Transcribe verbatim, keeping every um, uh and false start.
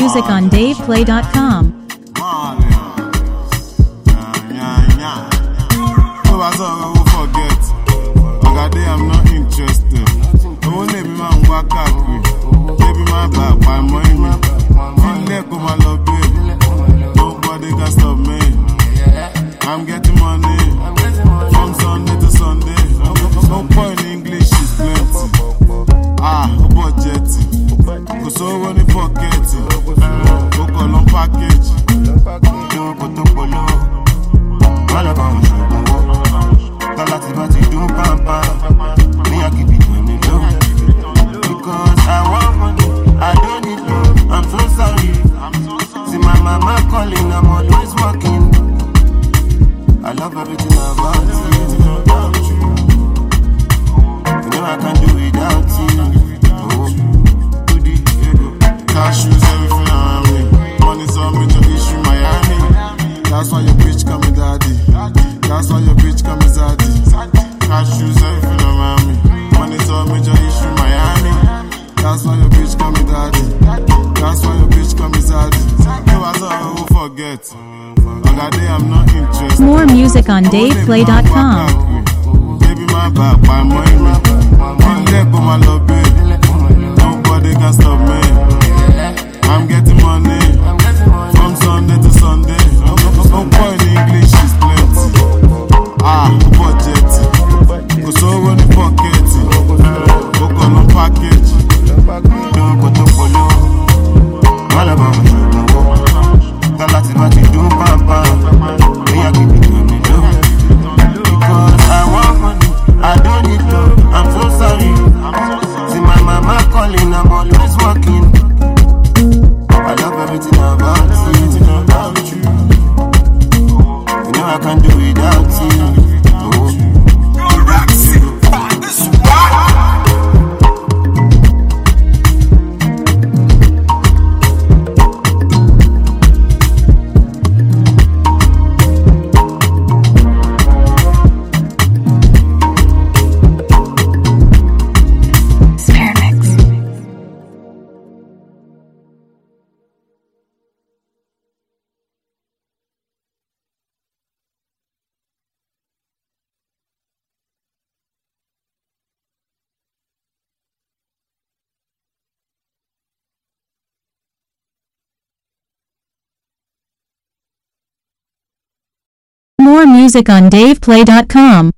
music on dave play dot com. I'm not interested. Only me man walk up with. Baby my back, my money. Feel like my love, baby. Nobody can stop me. I'm getting money from Sunday to Sunday. No point in English is plenty. Ah, budget. Go so on the pocket. Go call on package. Don't put the polo. All about my show. Galati bati do pampa. Me I keep it on the low. Because I want money, I don't need love. I'm so sorry. See my mama calling, I'm always working. I love everything about you. You know I can't do without you. Oh, cash is everything around me. Money's all major issue, Miami. That's why your bitch call me daddy. That's why your bitch call me zaddy. Cash is everything around me. Money's all major issue, Miami. That's why your bitch call me daddy. That's why your bitch call me zaddy. You was all who forget. I'm not interested. More music on dave play dot com. Baby, my back, my money. One leg on my love, baby. Nobody can stop me. I'm getting money from Sunday to Sunday. No point in English is plenty. Ah, budget. Go so on the pocket. Go call on package. Don't put the polo. All about my show. Galati bati do pampa. Me I keep it on the low. Because I want money, I don't need love. I'm so sorry. See my mama calling, I'm always working. I love everything about you. You know I can't do without you. More music on dave play dot com.